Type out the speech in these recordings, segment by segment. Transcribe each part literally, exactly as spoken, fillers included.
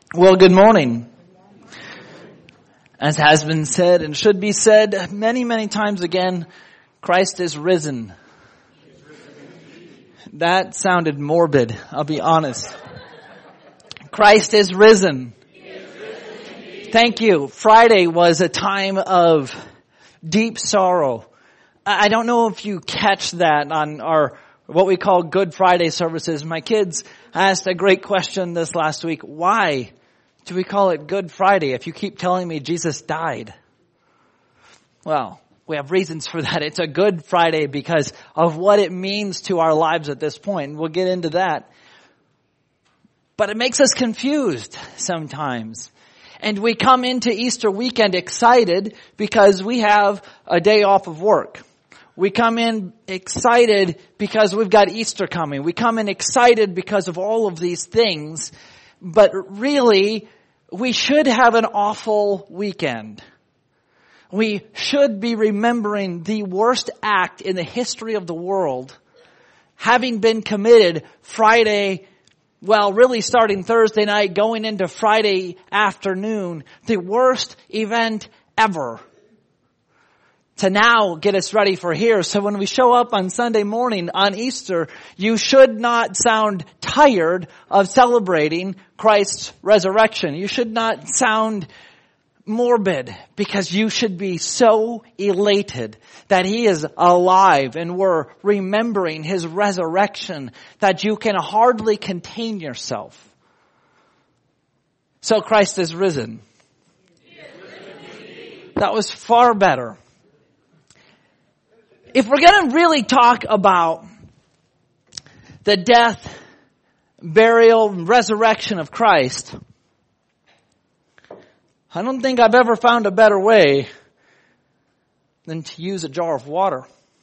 Well, good morning. As has been said and should be said many, many times again, Christ is risen. That sounded morbid, I'll be honest. Christ is risen. Thank you. Friday was a time of deep sorrow. I don't know if you catch that on our what we call Good Friday services. My kids asked a great question this last week. Why do we call it Good Friday if you keep telling me Jesus died? Well, we have reasons for that. It's a Good Friday because of what it means to our lives at this point. We'll get into that. But it makes us confused sometimes. And we come into Easter weekend excited because we have a day off of work. We come in excited because we've got Easter coming. We come in excited because of all of these things. But really, we should have an awful weekend. We should be remembering the worst act in the history of the world having been committed Friday, well, really starting Thursday night, going into Friday afternoon, the worst event ever to now get us ready for here. So when we show up on Sunday morning on Easter, you should not sound tired of celebrating Christ's resurrection. You should not sound morbid because you should be so elated that He is alive and we're remembering His resurrection that you can hardly contain yourself. So Christ is risen. That was far better. If we're going to really talk about the death, burial, and resurrection of Christ, I don't think I've ever found a better way than to use a jar of water.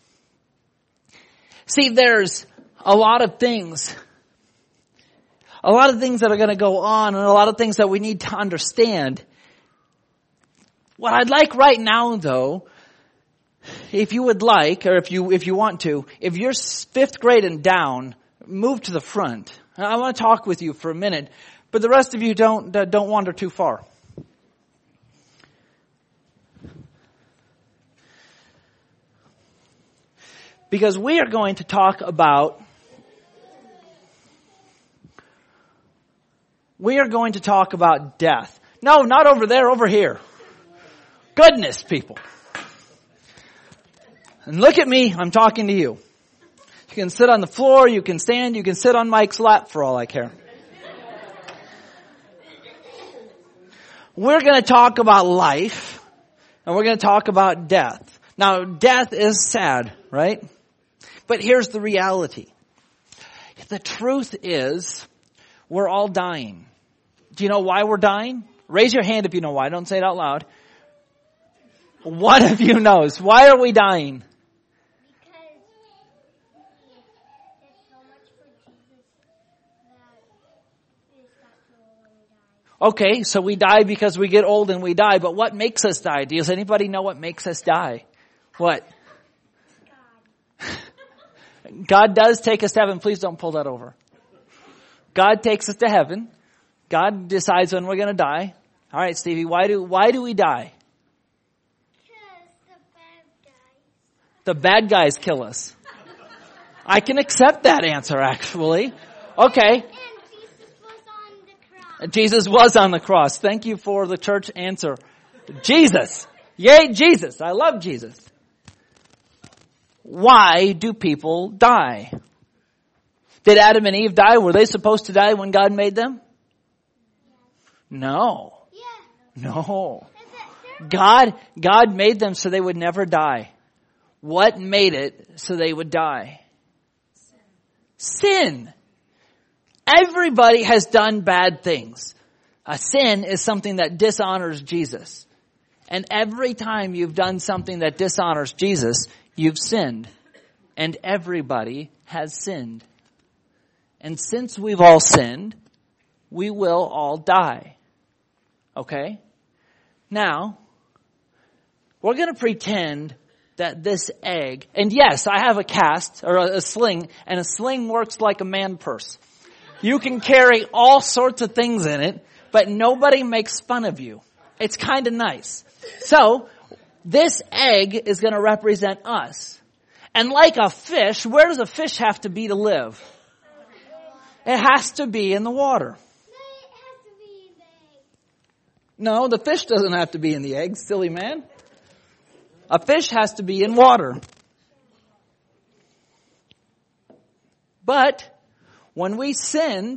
See, there's a lot of things, a lot of things that are going to go on and a lot of things that we need to understand. What I'd like right now, though, if you would like, or if you if you want to, if you're fifth grade and down, move to the front. I want to talk with you for a minute, but the rest of you don't uh, don't wander too far. Because we are going to talk about we are going to talk about death. No, not over there, over here. Goodness, people. And look at me, I'm talking to you. You can sit on the floor, you can stand, you can sit on Mike's lap for all I care. We're going to talk about life, and we're going to talk about death. Now, death is sad, right? But here's the reality. The truth is, we're all dying. Do you know why we're dying? Raise your hand if you know why. Don't say it out loud. One of you knows. Why are we dying? Okay, so we die because we get old and we die, but what makes us die? Does anybody know what makes us die? What? God. God does take us to heaven. Please don't pull that over. God takes us to heaven. God decides when we're going to die. All right, Stevie, why do why do we die? Because the bad guys. The bad guys kill us. I can accept that answer, actually. Okay. Jesus was on the cross. Thank you for the church answer. Jesus. Yay, Jesus. I love Jesus. Why do people die? Did Adam and Eve die? Were they supposed to die when God made them? No. No. God, God made them so they would never die. What made it so they would die? Sin. Everybody has done bad things. A sin is something that dishonors Jesus. And every time you've done something that dishonors Jesus, you've sinned. And everybody has sinned. And since we've all sinned, we will all die. Okay? Now, we're going to pretend that this egg, and yes, I have a cast, or a, a sling, and a sling works like a man purse. You can carry all sorts of things in it, but nobody makes fun of you. It's kind of nice. So, this egg is going to represent us. And like a fish, where does a fish have to be to live? It has to be in the water. No, the fish doesn't have to be in the egg, silly man. A fish has to be in water. But when we sinned,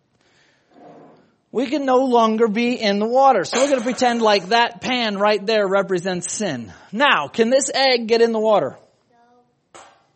we can no longer be in the water. So we're going to pretend like that pan right there represents sin. Now, can this egg get in the water? No.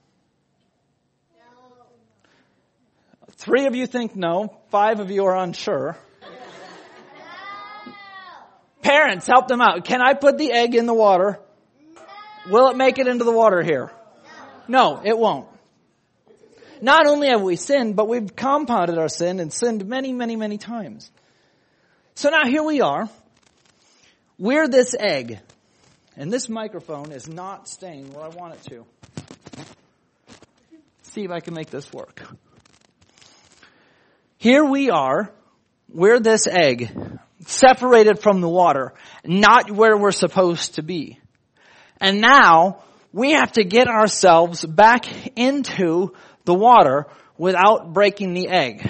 No. Three of you think no. Five of you are unsure. No. Parents, help them out. Can I put the egg in the water? No. Will it make it into the water here? No, no, it won't. Not only have we sinned, but we've compounded our sin and sinned many, many, many times. So now here we are. We're this egg. And this microphone is not staying where I want it to. See if I can make this work. Here we are. We're this egg. Separated from the water. Not where we're supposed to be. And now we have to get ourselves back into the water without breaking the egg.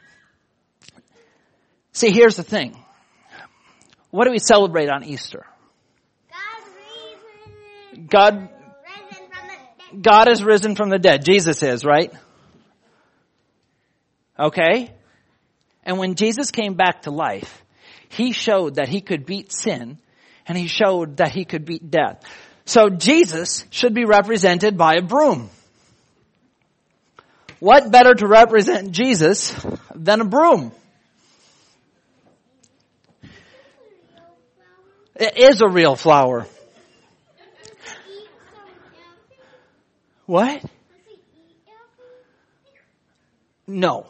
See, here's the thing. What do we celebrate on Easter? God, God is risen from the dead. Jesus is, right? Okay. And when Jesus came back to life, he showed that he could beat sin, and he showed that he could beat death. So Jesus should be represented by a broom. What better to represent Jesus than a broom? It is a real flower. What? No.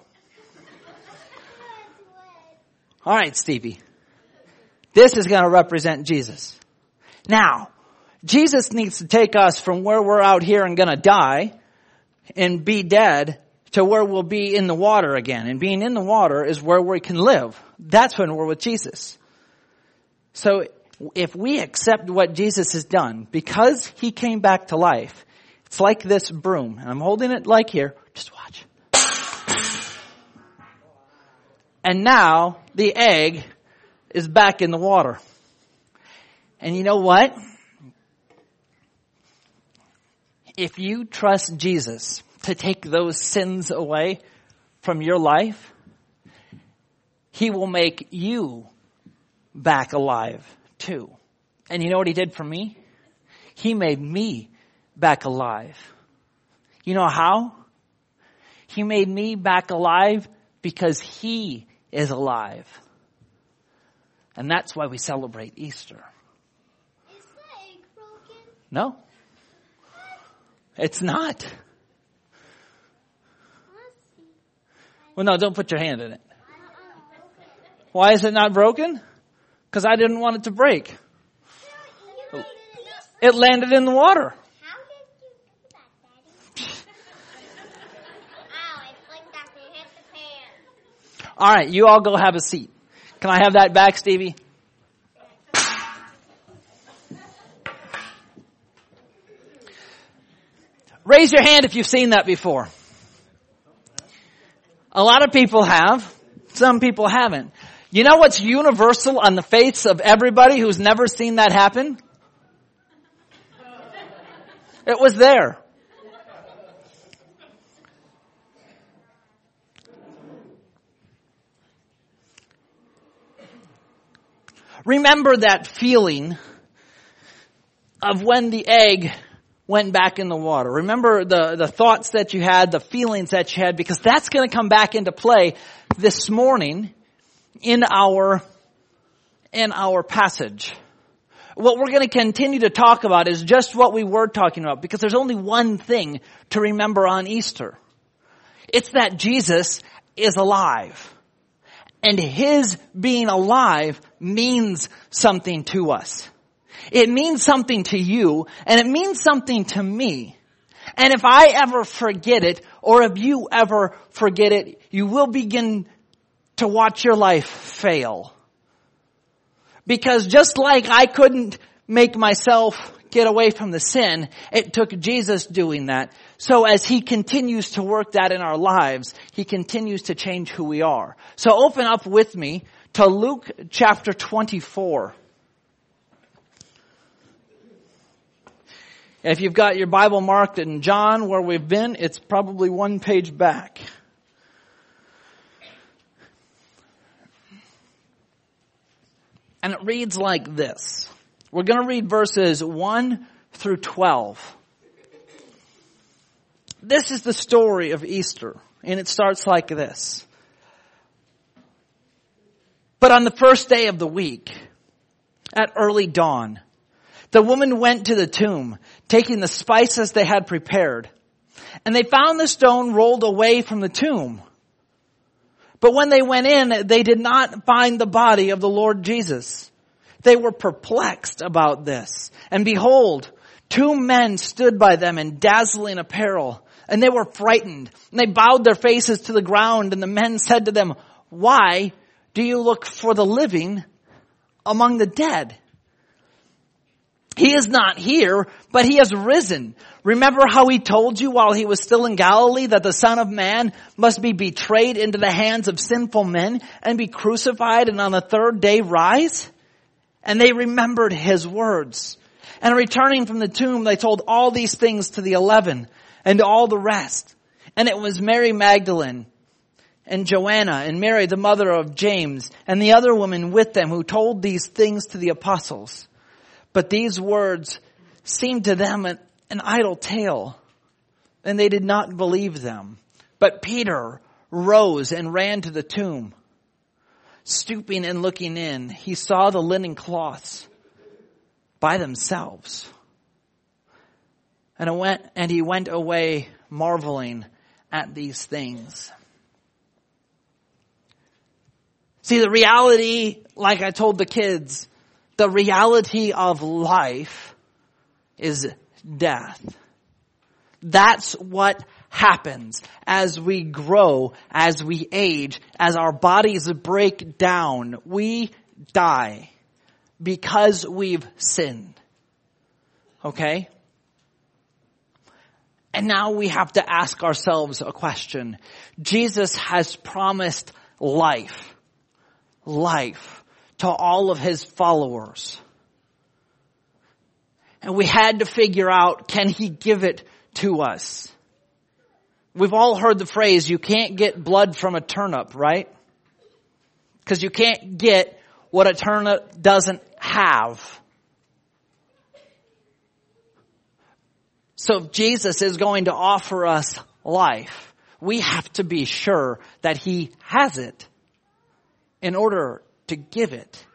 All right, Stevie. This is going to represent Jesus. Now, Jesus needs to take us from where we're out here and going to die and be dead to where we'll be in the water again. And being in the water is where we can live. That's when we're with Jesus. So if we accept what Jesus has done, because he came back to life, it's like this broom. And I'm holding it like here. Just watch. And now the egg is back in the water. And you know what? If you trust Jesus to take those sins away from your life, he will make you back alive too. And you know what he did for me? He made me back alive. You know how? He made me back alive because he is alive. And that's why we celebrate Easter. Is the egg broken? No. It's not. Well, no, don't put your hand in it. Why is it not broken? Because I didn't want it to break. It landed in the water. How did you do that, Daddy? Ow, I blinked after it hit the pan. All right, you all go have a seat. Can I have that back, Stevie? Raise your hand if you've seen that before. A lot of people have. Some people haven't. You know what's universal on the face of everybody who's never seen that happen? It was there. Remember that feeling of when the egg went back in the water. Remember the, the thoughts that you had, the feelings that you had, because that's going to come back into play this morning in our, in our passage. What we're going to continue to talk about is just what we were talking about, because there's only one thing to remember on Easter. It's that Jesus is alive. And his being alive means something to us. It means something to you, and it means something to me. And if I ever forget it, or if you ever forget it, you will begin to watch your life fail Because just like I couldn't make myself get away from the sin, it took Jesus doing that. So as he continues to work that in our lives, he continues to change who we are. So open up with me to Luke chapter twenty-four. If you've got your Bible marked in John where we've been, it's probably one page back. And it reads like this. We're going to read verses one through twelve. This is the story of Easter, and it starts like this. But on the first day of the week, at early dawn, the woman went to the tomb, taking the spices they had prepared. And they found the stone rolled away from the tomb. But when they went in, they did not find the body of the Lord Jesus. They were perplexed about this. And behold, two men stood by them in dazzling apparel. And they were frightened. And they bowed their faces to the ground. And the men said to them, "Why do you look for the living among the dead? He is not here, but he has risen. Remember how he told you while he was still in Galilee that the Son of Man must be betrayed into the hands of sinful men and be crucified and on the third day rise?" And they remembered his words. And returning from the tomb, they told all these things to the eleven and all the rest. And it was Mary Magdalene and Joanna and Mary, the mother of James, and the other women with them who told these things to the apostles. But these words seemed to them an, an idle tale, and they did not believe them. But Peter rose and ran to the tomb. Stooping and looking in, he saw the linen cloths by themselves. And, it went, and he went away marveling at these things. See, the reality, like I told the kids, the reality of life is death. That's what happens as we grow, as we age, as our bodies break down. We die because we've sinned. Okay? And now we have to ask ourselves a question. Jesus has promised life. Life to all of his followers. And we had to figure out, can he give it to us? We've all heard the phrase, you can't get blood from a turnip, right? Because you can't get what a turnip doesn't have. So if Jesus is going to offer us life, we have to be sure that he has it in order to give it.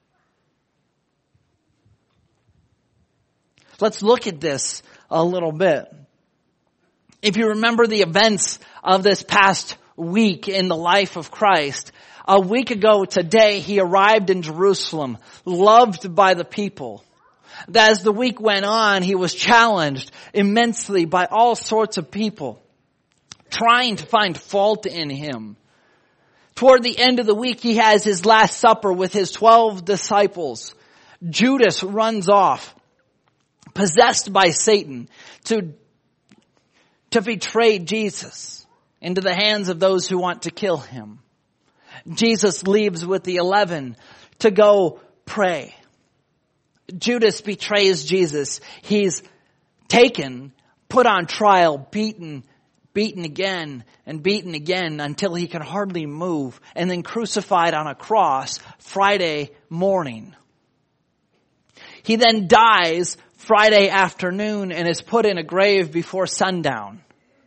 Let's look at this a little bit. If you remember the events of this past week in the life of Christ, a week ago today he arrived in Jerusalem, loved by the people. As the week went on, he was challenged immensely by all sorts of people, trying to find fault in him. Toward the end of the week, he has his last supper with his twelve disciples. Judas runs off, possessed by Satan, to, to betray Jesus into the hands of those who want to kill him. Jesus leaves with the eleven to go pray. Judas betrays Jesus. He's taken, put on trial, beaten, beaten again and beaten again until he can hardly move, and then crucified on a cross Friday morning. He then dies Friday afternoon and is put in a grave before sundown.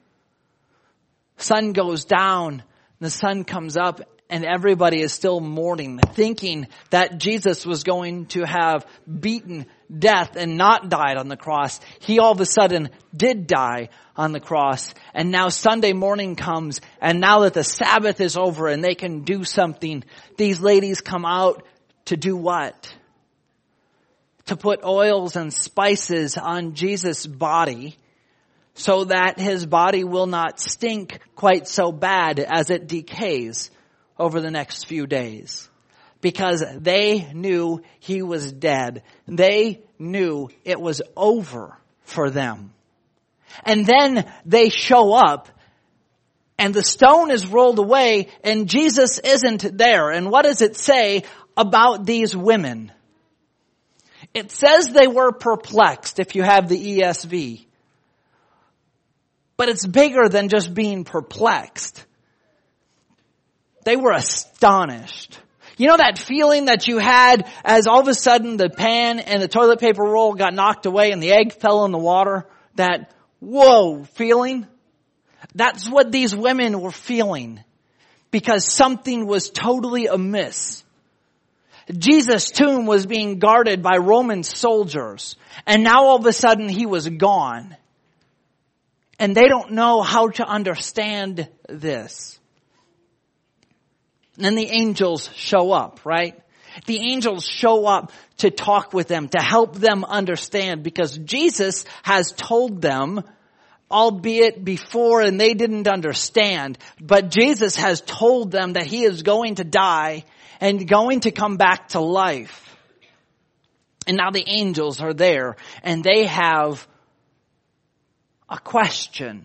Sun goes down, the sun comes up, and everybody is still mourning, thinking that Jesus was going to have beaten death and not died on the cross. He all of a sudden did die on the cross. And now Sunday morning comes, and now that the Sabbath is over and they can do something, these ladies come out to do what? To put oils and spices on Jesus' body so that his body will not stink quite so bad as it decays over the next few days. because they knew he was dead. They knew it was over for them. And then they show up and the stone is rolled away and Jesus isn't there. And what does it say about these women? It says they were perplexed if you have the E S V. But it's bigger than just being perplexed. They were astonished. You know that feeling that you had as all of a sudden the pan and the toilet paper roll got knocked away and the egg fell in the water? That whoa feeling? That's what these women were feeling because something was totally amiss. Jesus' tomb was being guarded by Roman soldiers and now all of a sudden he was gone. And they don't know how to understand this. And then the angels show up, right? The angels show up to talk with them, to help them understand because Jesus has told them, albeit before and they didn't understand, but Jesus has told them that he is going to die and going to come back to life. And now the angels are there and they have a question.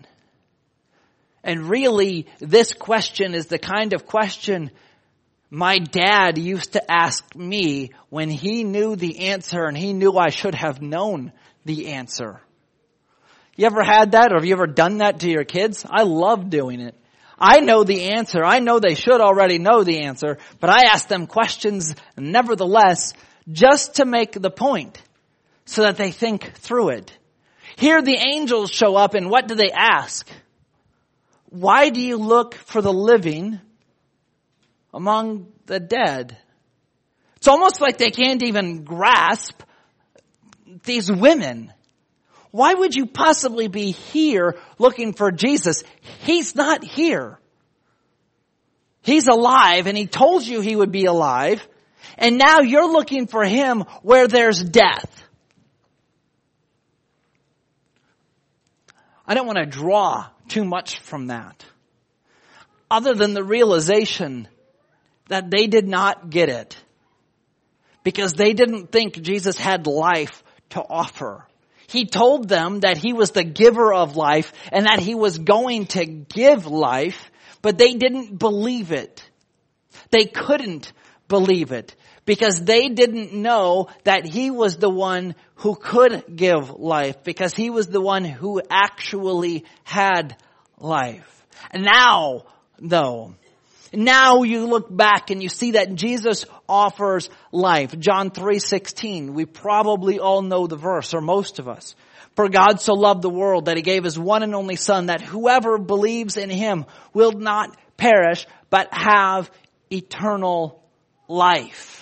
And really, this question is the kind of question my dad used to ask me when he knew the answer and he knew I should have known the answer. You ever had that or have you ever done that to your kids? I love doing it. I know the answer. I know they should already know the answer, but I ask them questions nevertheless just to make the point so that they think through it. Here the angels show up and what do they ask? Why do you look for the living among the dead? It's almost like they can't even grasp these women. Why would you possibly be here looking for Jesus? He's not here. He's alive and he told you he would be alive. And now you're looking for him where there's death. I don't want to draw too much from that. Other than the realization that they did not get it. Because they didn't think Jesus had life to offer. He told them that he was the giver of life and that he was going to give life, but they didn't believe it. They couldn't believe it because they didn't know that he was the one who could give life, because he was the one who actually had life. And now, though, now you look back and you see that Jesus offers life. John three sixteen. We probably all know the verse, or most of us. For God so loved the world that he gave his one and only Son, that whoever believes in him will not perish, but have eternal life.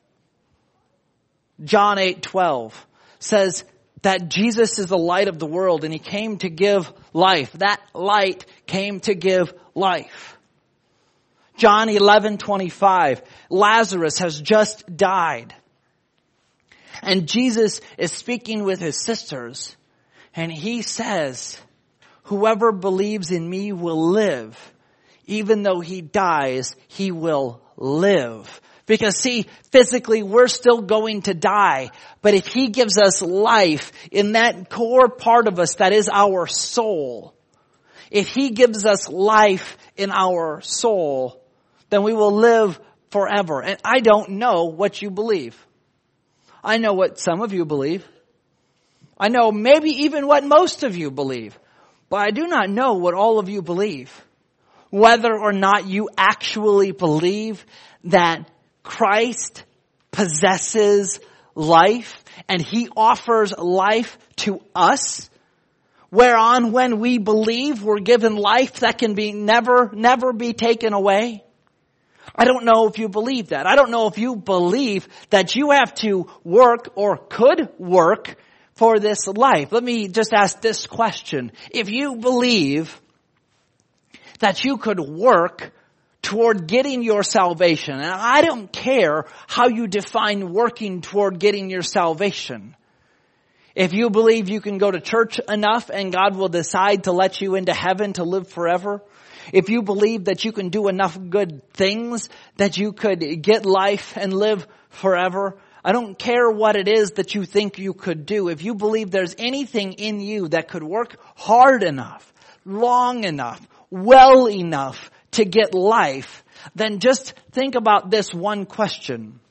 John eight twelve says that Jesus is the light of the world and he came to give life. That light came to give life. John eleven twenty-five, Lazarus has just died. And Jesus is speaking with his sisters and he says, whoever believes in me will live. Even though he dies, he will live. Because see, physically we're still going to die. But if he gives us life in that core part of us that is our soul, if he gives us life in our soul, then we will live forever. And I don't know what you believe. I know what some of you believe. I know maybe even what most of you believe. But I do not know what all of you believe. Whether or not you actually believe that Christ possesses life and he offers life to us, whereon when we believe we're given life that can be never, never be taken away. I don't know if you believe that. I don't know if you believe that you have to work or could work for this life. Let me just ask this question. If you believe that you could work toward getting your salvation, and I don't care how you define working toward getting your salvation. If you believe you can go to church enough and God will decide to let you into heaven to live forever. if you believe that you can do enough good things that you could get life and live forever, I don't care what it is that you think you could do. If you believe there's anything in you that could work hard enough, long enough, well enough to get life, then just think about this one question.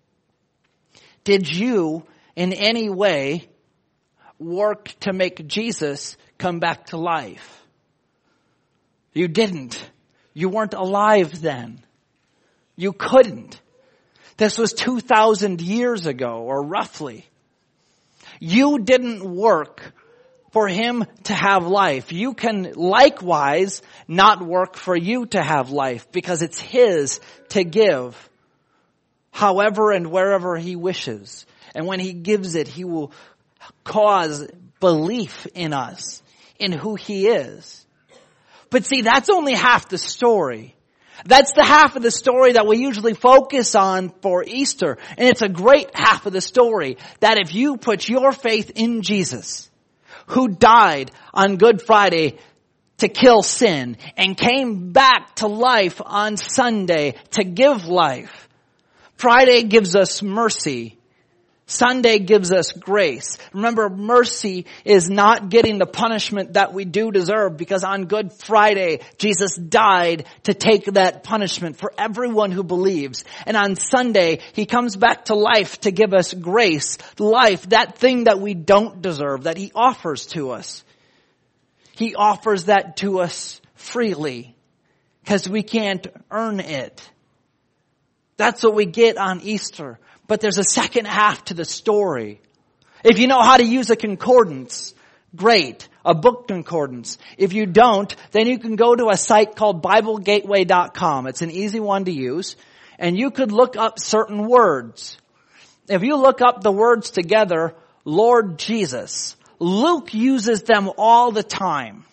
Did you in any way work to make Jesus come back to life? You didn't. You weren't alive then. You couldn't. This was two thousand years ago, or roughly. You didn't work for him to have life. You can likewise not work for you to have life, because it's his to give however and wherever he wishes. And when he gives it, he will cause belief in us, in who he is. But see, that's only half the story. That's the half of the story that we usually focus on for Easter. And it's a great half of the story, that if you put your faith in Jesus, who died on Good Friday to kill sin and came back to life on Sunday to give life. Friday gives us mercy. Sunday gives us grace. Remember, mercy is not getting the punishment that we do deserve, because on Good Friday, Jesus died to take that punishment for everyone who believes. And on Sunday, he comes back to life to give us grace, life, that thing that we don't deserve, that he offers to us. He offers that to us freely, because we can't earn it. That's what we get on Easter. But there's a second half to the story. If you know how to use a concordance, great, a book concordance. If you don't, then you can go to a site called Bible Gateway dot com. It's an easy one to use. And you could look up certain words. If you look up the words together, Lord Jesus, Luke uses them all the time.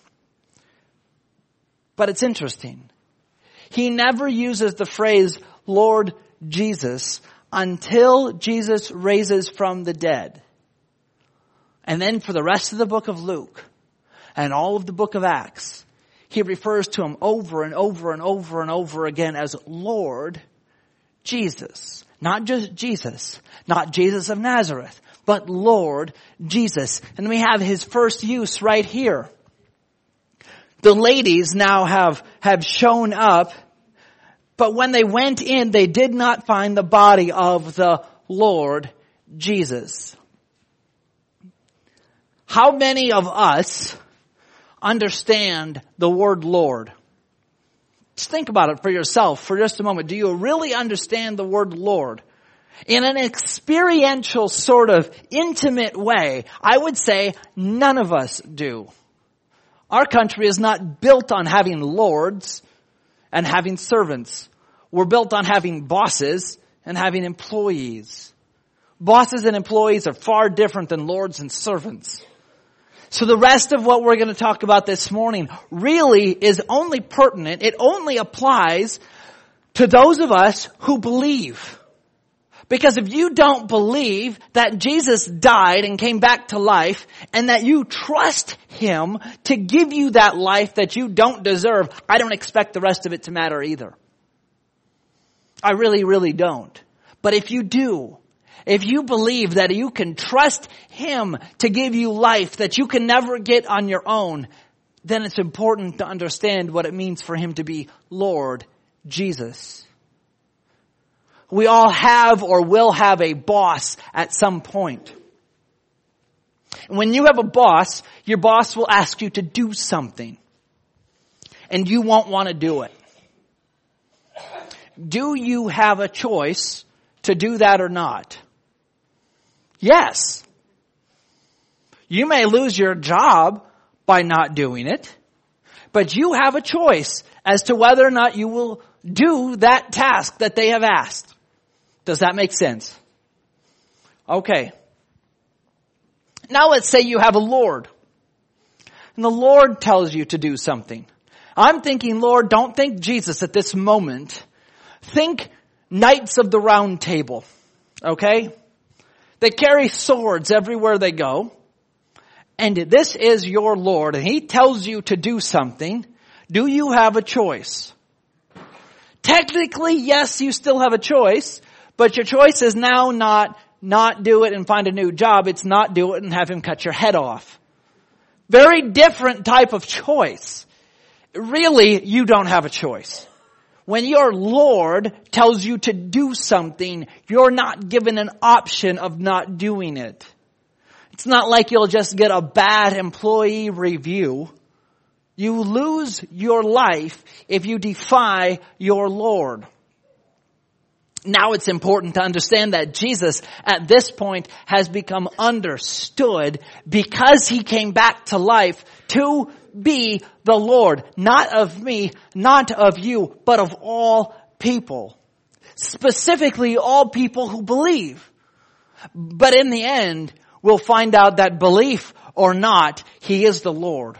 But it's interesting. He never uses the phrase Lord Jesus until Jesus raises from the dead. And then for the rest of the book of Luke and all of the book of Acts, he refers to him over and over and over and over again as Lord Jesus. Not just Jesus, not Jesus of Nazareth, but Lord Jesus. And we have his first use right here. The ladies now have, have shown up. But when they went in, they did not find the body of the Lord Jesus. How many of us understand the word Lord? Just think about it for yourself for just a moment. Do you really understand the word Lord? In an experiential sort of intimate way, I would say none of us do. Our country is not built on having lords and having servants. We're built on having bosses and having employees. Bosses and employees are far different than lords and servants. So the rest of what we're going to talk about this morning really is only pertinent. It only applies to those of us who believe. Because if you don't believe that Jesus died and came back to life, and that you trust him to give you that life that you don't deserve, I don't expect the rest of it to matter either. I really, really don't. But if you do, if you believe that you can trust him to give you life that you can never get on your own, then it's important to understand what it means for him to be Lord Jesus. We all have or will have a boss at some point. When you have a boss, your boss will ask you to do something, and you won't want to do it. Do you have a choice to do that or not? Yes. You may lose your job by not doing it, but you have a choice as to whether or not you will do that task that they have asked. Does that make sense? Okay. Now let's say you have a Lord, and the Lord tells you to do something. I'm thinking, Lord, don't think Jesus at this moment. Think Knights of the Round Table, okay? They carry swords everywhere they go. And this is your Lord, and he tells you to do something. Do you have a choice? Technically, yes, you still have a choice, but your choice is now not not do it and find a new job. It's not do it and have him cut your head off. Very different type of choice. Really, you don't have a choice. When your Lord tells you to do something, you're not given an option of not doing it. It's not like you'll just get a bad employee review. You lose your life if you defy your Lord. Now it's important to understand that Jesus at this point has become understood because he came back to life to be the Lord, not of me, not of you, but of all people. Specifically all people who believe. But in the end, we'll find out that belief or not, he is the Lord.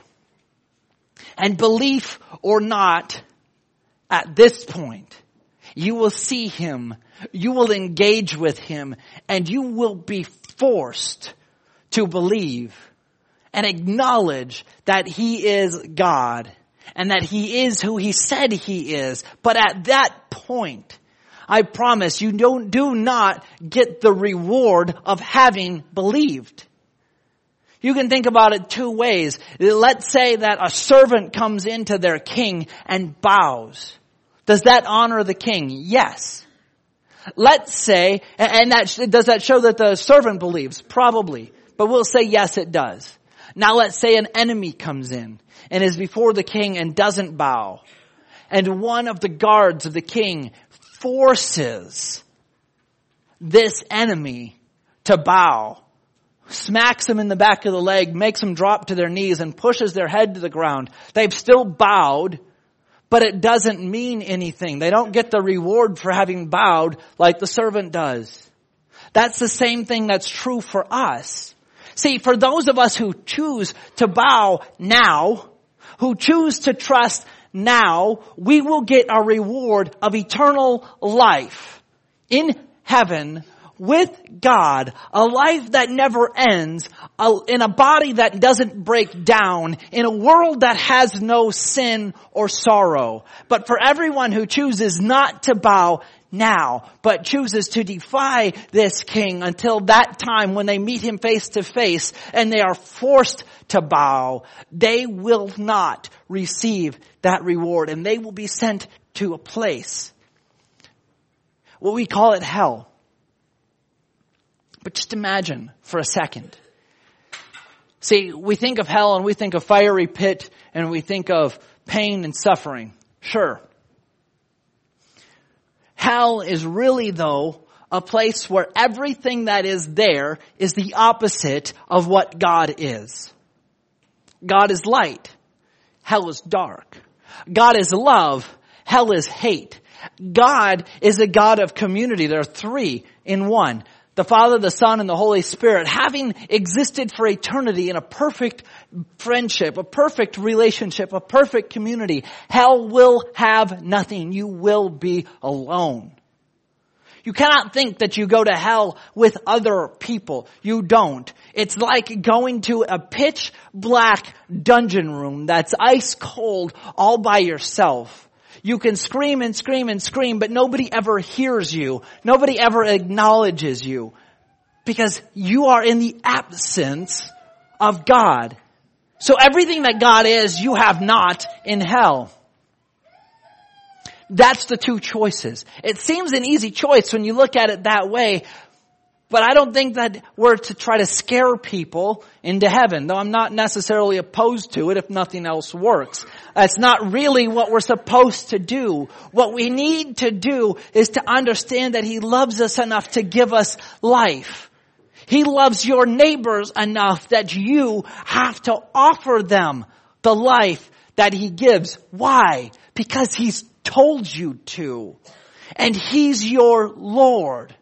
And belief or not, at this point, you will see him, you will engage with him, and you will be forced to believe and acknowledge that he is God and that he is who he said he is. But at that point, I promise you don't, do not get the reward of having believed. You can think about it two ways. Let's say that a servant comes into their king and bows. Does that honor the king? Yes. Let's say, and that, does that show that the servant believes? Probably. But we'll say yes, it does. Now let's say an enemy comes in and is before the king and doesn't bow. And one of the guards of the king forces this enemy to bow, smacks him in the back of the leg, makes them drop to their knees and pushes their head to the ground. They've still bowed, but it doesn't mean anything. They don't get the reward for having bowed like the servant does. That's the same thing that's true for us. See, for those of us who choose to bow now, who choose to trust now, we will get a reward of eternal life in heaven with God, a life that never ends, a, in a body that doesn't break down, in a world that has no sin or sorrow. But for everyone who chooses not to bow now, but chooses to defy this king until that time when they meet him face to face and they are forced to bow, they will not receive that reward and they will be sent to a place. Well, we call it hell. But just imagine for a second. See, we think of hell and we think of fiery pit and we think of pain and suffering. Sure. Hell is really, though, a place where everything that is there is the opposite of what God is. God is light. Hell is dark. God is love. Hell is hate. God is a God of community. There are three in one. The Father, the Son, and the Holy Spirit, having existed for eternity in a perfect friendship, a perfect relationship, a perfect community. Hell will have nothing. You will be alone. You cannot think that you go to hell with other people. You don't. It's like going to a pitch black dungeon room that's ice cold all by yourself. You can scream and scream and scream, but nobody ever hears you. Nobody ever acknowledges you. Because you are in the absence of God. So everything that God is, you have not in hell. That's the two choices. It seems an easy choice when you look at it that way. But I don't think that we're to try to scare people into heaven, though I'm not necessarily opposed to it if nothing else works. That's not really what we're supposed to do. What we need to do is to understand that He loves us enough to give us life. He loves your neighbors enough that you have to offer them the life that He gives. Why? Because He's told you to. And He's your Lord.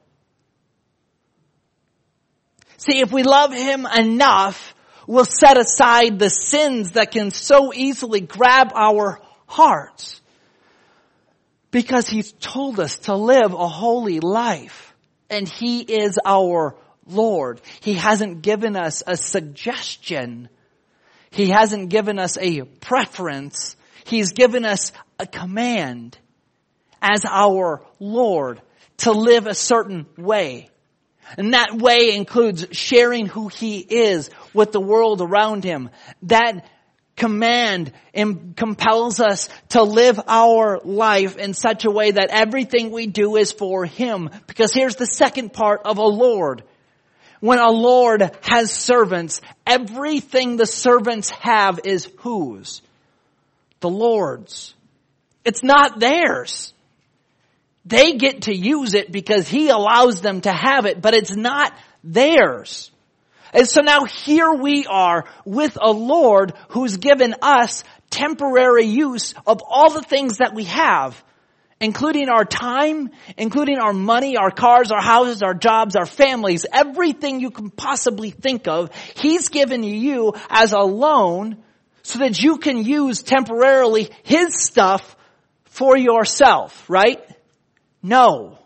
See, if we love Him enough, we'll set aside the sins that can so easily grab our hearts. Because He's told us to live a holy life. And He is our Lord. He hasn't given us a suggestion. He hasn't given us a preference. He's given us a command as our Lord to live a certain way. And that way includes sharing who He is with the world around Him. That command compels us to live our life in such a way that everything we do is for Him. Because here's the second part of a Lord. When a Lord has servants, everything the servants have is whose? The Lord's. It's not theirs. They get to use it because He allows them to have it, but it's not theirs. And so now here we are with a Lord who's given us temporary use of all the things that we have, including our time, including our money, our cars, our houses, our jobs, our families, everything you can possibly think of. He's given you as a loan so that you can use temporarily His stuff for yourself, right? No.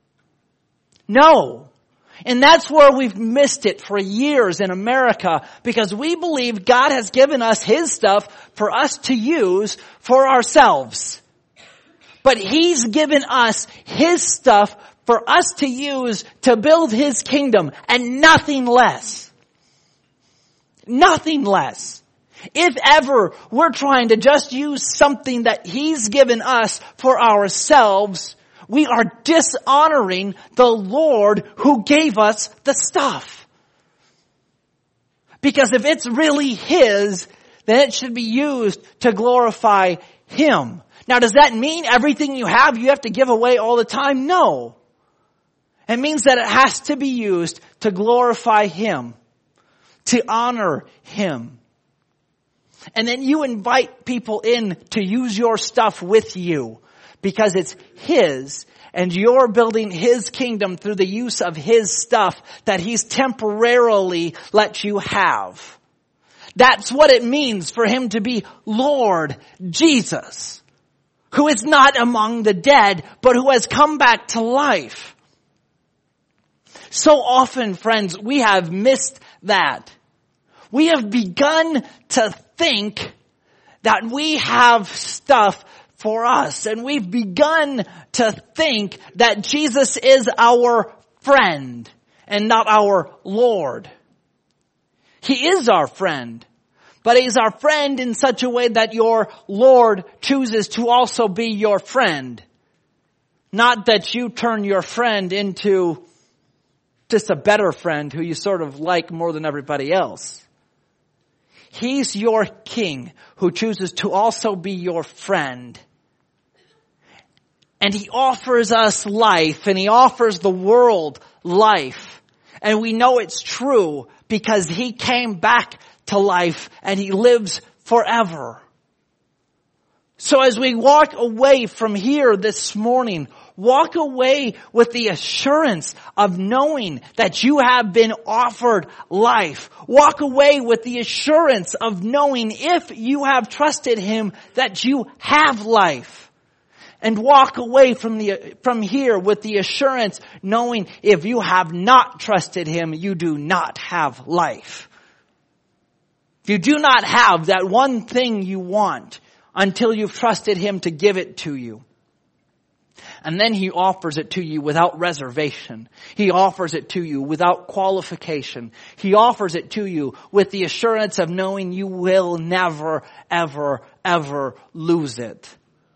No. And that's where we've missed it for years in America, because we believe God has given us His stuff for us to use for ourselves. But He's given us His stuff for us to use to build His kingdom, and nothing less. Nothing less. If ever we're trying to just use something that He's given us for ourselves, we are dishonoring the Lord who gave us the stuff. Because if it's really His, then it should be used to glorify Him. Now, does that mean everything you have you have to give away all the time? No. It means that it has to be used to glorify Him, to honor Him. And then you invite people in to use your stuff with you, because it's His, and you're building His kingdom through the use of His stuff that He's temporarily let you have. That's what it means for Him to be Lord Jesus, who is not among the dead, but who has come back to life. So often, friends, we have missed that. We have begun to think that we have stuff for us. And we've begun to think that Jesus is our friend and not our Lord. He is our friend, but He's our friend in such a way that your Lord chooses to also be your friend. Not that you turn your friend into just a better friend who you sort of like more than everybody else. He's your King who chooses to also be your friend. And He offers us life, and He offers the world life. And we know it's true because He came back to life and He lives forever. So as we walk away from here this morning, walk away with the assurance of knowing that you have been offered life. Walk away with the assurance of knowing, if you have trusted Him, that you have life. And walk away from the from here with the assurance, knowing if you have not trusted Him, you do not have life. You do not have that one thing you want until you've trusted Him to give it to you. And then He offers it to you without reservation. He offers it to you without qualification. He offers it to you with the assurance of knowing you will never, ever, ever lose it.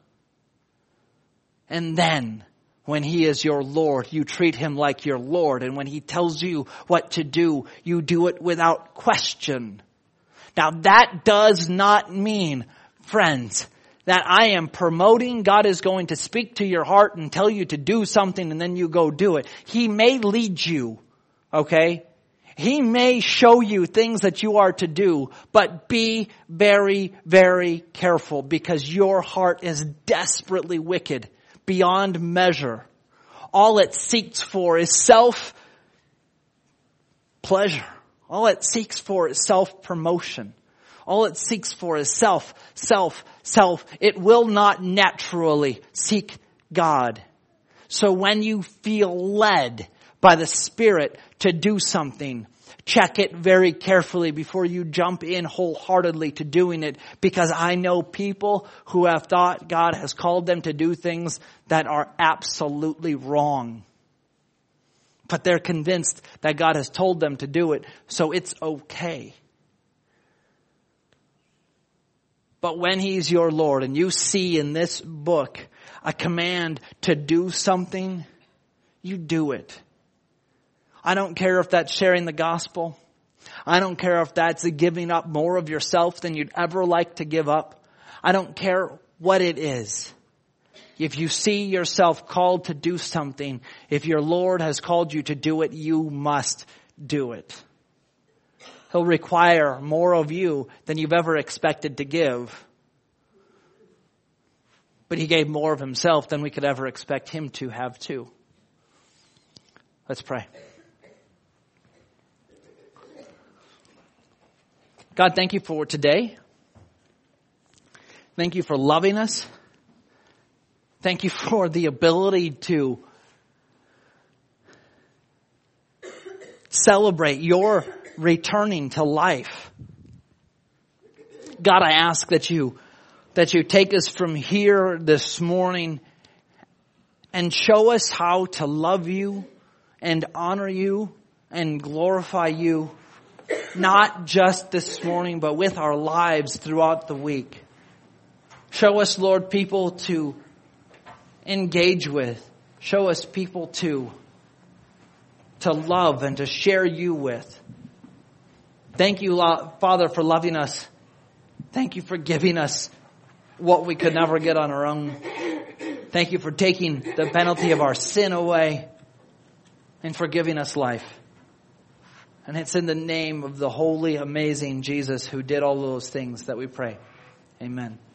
And then, when He is your Lord, you treat Him like your Lord. And when He tells you what to do, you do it without question. Now, that does not mean, friends, that I am promoting God is going to speak to your heart and tell you to do something and then you go do it. He may lead you, okay? He may show you things that you are to do, but be very, very careful, because your heart is desperately wicked beyond measure. All it seeks for is self-pleasure. All it seeks for is self-promotion. All it seeks for is self, self, self. It will not naturally seek God. So when you feel led by the Spirit to do something, check it very carefully before you jump in wholeheartedly to doing it, because I know people who have thought God has called them to do things that are absolutely wrong. But they're convinced that God has told them to do it, so it's okay. But when He's your Lord and you see in this book a command to do something, you do it. I don't care if that's sharing the gospel. I don't care if that's giving up more of yourself than you'd ever like to give up. I don't care what it is. If you see yourself called to do something, if your Lord has called you to do it, you must do it. He'll require more of you than you've ever expected to give. But He gave more of Himself than we could ever expect Him to have too. Let's pray. God, thank You for today. Thank You for loving us. Thank You for the ability to celebrate Your returning to life. God, I ask that you, that you take us from here this morning and show us how to love You and honor You and glorify You, not just this morning, but with our lives throughout the week. Show us, Lord, people to engage with. Show us people to, to love and to share You with. Thank You, Father, for loving us. Thank You for giving us what we could never get on our own. Thank You for taking the penalty of our sin away and for giving us life. And it's in the name of the holy, amazing Jesus who did all those things that we pray. Amen.